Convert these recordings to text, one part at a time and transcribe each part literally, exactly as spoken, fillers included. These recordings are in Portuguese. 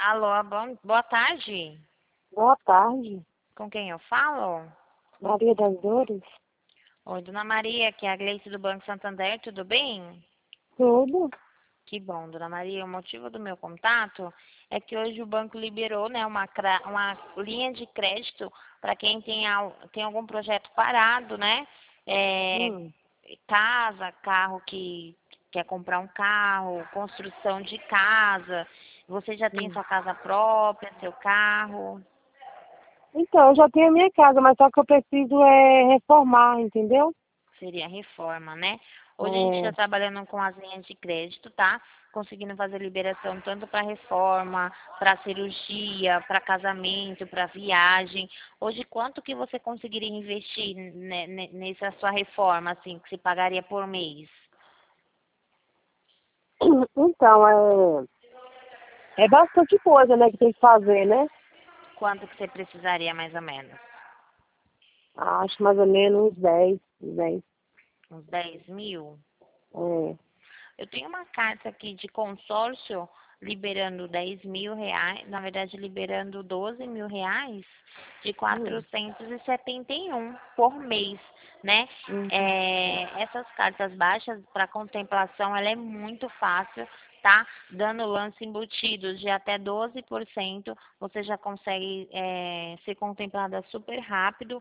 Alô, bom, boa tarde. Boa tarde, Com quem eu falo? Maria das Dores. Oi, dona Maria, aqui é a Gleice do Banco Santander, tudo bem? Tudo? Que bom, dona Maria. O motivo do meu contato é que hoje o banco liberou, né, uma, cra- uma linha de crédito para quem tem, al- tem algum projeto parado, né? É, Hum. casa, carro que quer comprar um carro, construção de casa. Você já tem Hum. sua casa própria, seu carro? Então, eu já tenho a minha casa, mas só que eu preciso é reformar, entendeu? Seria reforma, né? Hoje a gente está É. trabalhando com as linhas de crédito, tá? Conseguindo fazer liberação tanto para reforma, para cirurgia, para casamento, para viagem. Hoje, quanto que você conseguiria investir ne- ne- nessa sua reforma, assim, que você pagaria por mês? Então, é, é bastante coisa, né, que tem que fazer, né? Quanto que você precisaria, mais ou menos? Acho mais ou menos uns dez, dez. Uns dez mil? É. Eu tenho uma carta aqui de consórcio liberando dez mil reais, na verdade liberando doze mil reais de Hum. quatrocentos e setenta e um por mês, né? Uhum. É, essas cartas baixas para contemplação, ela é muito fácil, tá? Dando lance embutidos de até doze por cento, você já consegue é, ser contemplada super rápido.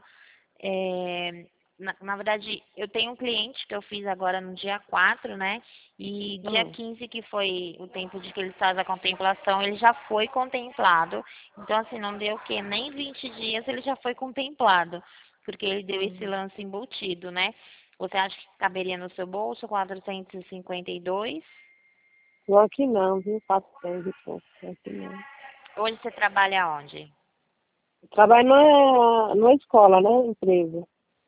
É, na, na verdade, eu tenho um cliente que eu fiz agora no dia quatro, né? E dia Hum. quinze, que foi o tempo de que ele faz a contemplação, ele já foi contemplado. Então, assim, não deu o quê? Nem vinte dias ele já foi contemplado, porque ele deu esse Hum. lance embutido, né? Você acha que caberia no seu bolso quatrocentos e cinquenta e dois? Pior que não, viu? quatrocentos e pouco. Pior que não. Hoje você trabalha onde? Trabalho numa, numa escola, né? Empresa.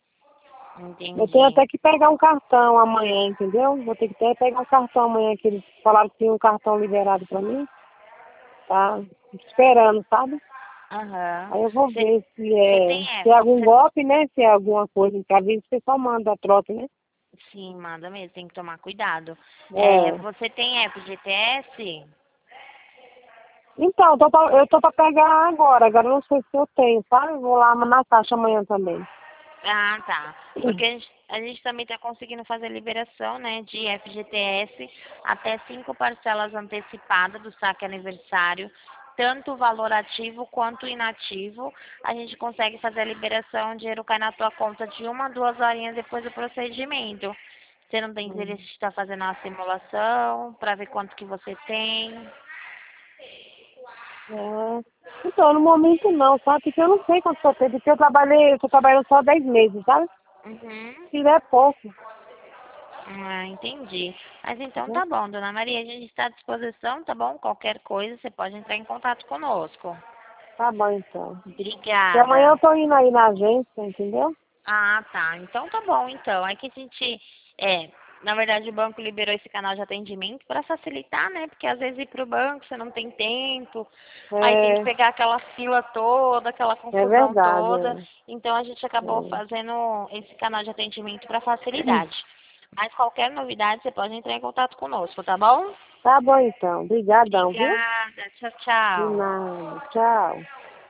Eu tenho Entendi. até que pegar um cartão amanhã, entendeu? Vou ter que até pegar um cartão amanhã, que eles falaram que tinha um cartão liberado pra mim. Tá esperando, sabe? Aham. Aí eu vou Você ver se você é, tem, é, se é algum você golpe, né? Se é alguma coisa. Às vezes o pessoal manda a troca, né? sim, manda mesmo, tem que tomar cuidado. É, É. você tem F G T S? Então, eu tô, pra, eu tô pra pegar agora. Agora eu não sei se eu tenho, sabe? Eu vou lá na taxa amanhã também. Ah, tá. Porque a gente, a gente também está conseguindo fazer liberação, né, de F G T S até cinco parcelas antecipadas do saque aniversário, tanto o valor ativo quanto o inativo. A gente consegue fazer a liberação, o dinheiro cai na tua conta de uma, duas horinhas depois do procedimento. Você não tem interesse Hum. de estar fazendo uma simulação para ver quanto que você tem? É. Então, no momento não, sabe? Porque eu não sei quanto eu tenho, porque eu trabalhei, eu tô trabalhando só dez meses, sabe? Uhum. Se é pouco, Ah, entendi. Mas então né? tá bom, dona Maria, a gente está à disposição, tá bom? Qualquer coisa, você pode entrar em contato conosco. Tá bom, então. E amanhã Obrigada. eu tô indo aí na agência, entendeu? Ah, tá. Então tá bom, então. É que a gente, é, na verdade o banco liberou esse canal de atendimento para facilitar, né? Porque às vezes ir pro banco você não tem tempo, aí tem que É, pegar aquela fila toda, aquela é confusão verdade. toda. Então a gente acabou É, fazendo esse canal de atendimento para é. facilidade. Mas qualquer novidade você pode entrar em contato conosco, tá bom? Tá bom, então. Obrigadão, viu? Obrigada. Tchau, De tchau. nada. Tchau.